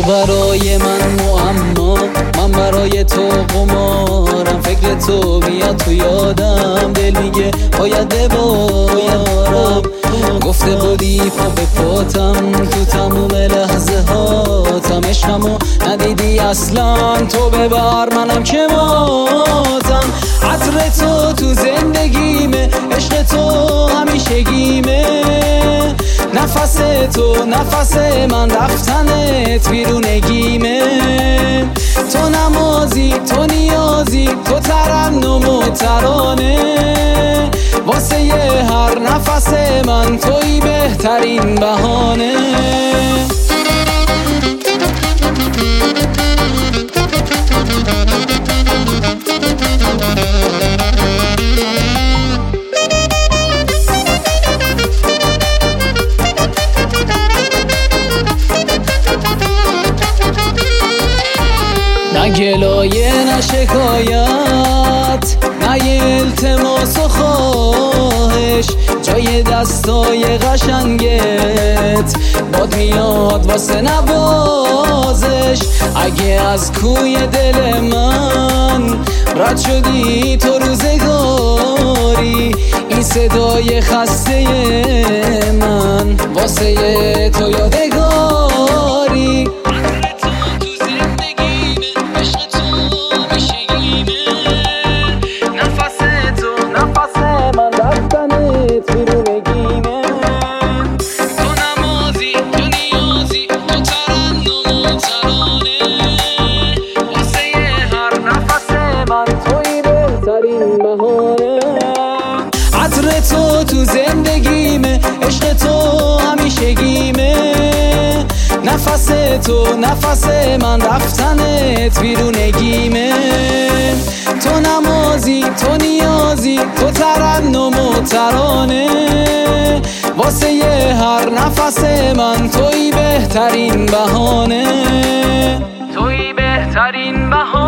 برای من معما، من برای تو قمارم. فکر تو میاد تو یادم، دل میگه باید ببارم. گفته بودی پا به پاتم تو تموم لحظه هاتم. عشقمو ندیدی اصلا، تو ببر منم که ماتم. عطر تو زندگیمه، عشق تو همیشگیمه. نفس تو نفس من، رفتنت بیرونگیمه. تو نمازی تو نیازی، تو ترنم و ترانه. واسه هر نفس من تویی بهترین بهانه. نه گلایه نه شکایت، نه یه التماس و خواهش. جای دستای قشنگت باد میاد واسه نوازش. اگه از کوی دل من رد شدی تو روزگاری، این صدای خسته من واسه تو یادگاری. عطر تو زندگیمه، عشق تو همیشگیمه. نفس تو نفس من، رفتنت بیرونگیمه. تو نمازی تو نیازی، تو ترنم و ترانه. واسه هر نفس من تویی بهترین بهانه، تویی بهترین بهانه.